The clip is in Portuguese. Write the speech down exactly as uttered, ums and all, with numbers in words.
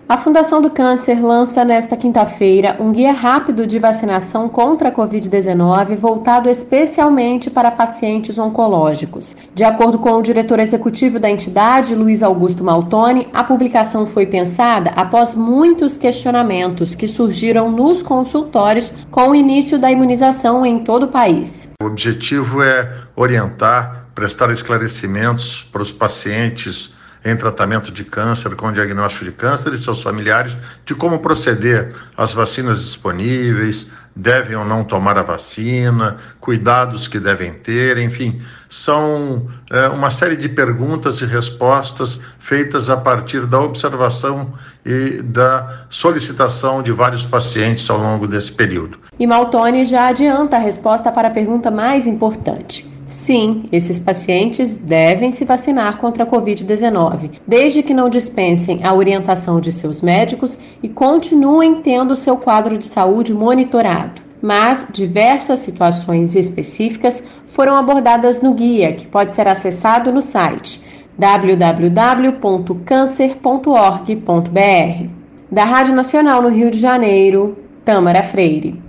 A Fundação do Câncer lança nesta quinta-feira um guia rápido de vacinação contra a covid dezenove voltado especialmente para pacientes oncológicos. De acordo com o diretor executivo da entidade, Luiz Augusto Maltoni, a publicação foi pensada após muitos questionamentos que surgiram nos consultórios com o início da imunização em todo o país. O objetivo é orientar, prestar esclarecimentos para os pacientes em tratamento de câncer, com diagnóstico de câncer e seus familiares, de como proceder às vacinas disponíveis, devem ou não tomar a vacina, cuidados que devem ter, enfim, são é, uma série de perguntas e respostas feitas a partir da observação e da solicitação de vários pacientes ao longo desse período. E Maltoni já adianta a resposta para a pergunta mais importante. Sim, esses pacientes devem se vacinar contra a covid dezenove, desde que não dispensem a orientação de seus médicos e continuem tendo seu quadro de saúde monitorado. Mas diversas situações específicas foram abordadas no guia, que pode ser acessado no site w w w ponto câncer ponto org ponto b r. Da Rádio Nacional no Rio de Janeiro, Tâmara Freire.